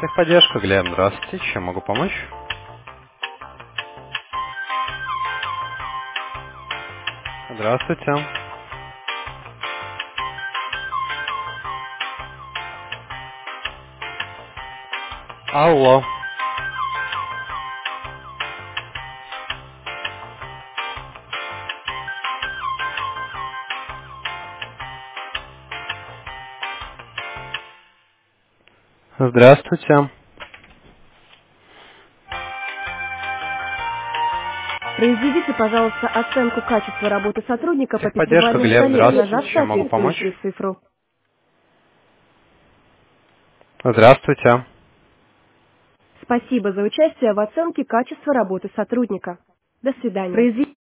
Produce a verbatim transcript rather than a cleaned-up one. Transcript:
Техподдержка, Глеб, здравствуйте. Чем могу помочь? Здравствуйте. Алло. Здравствуйте. Произведите, пожалуйста, оценку качества работы сотрудника по Техподдержка, пятибалльной Глеб, шкале, здравствуйте. нажав Чем могу помочь? соответствующую цифру. Здравствуйте. Спасибо за участие в оценке качества работы сотрудника. До свидания. Произведите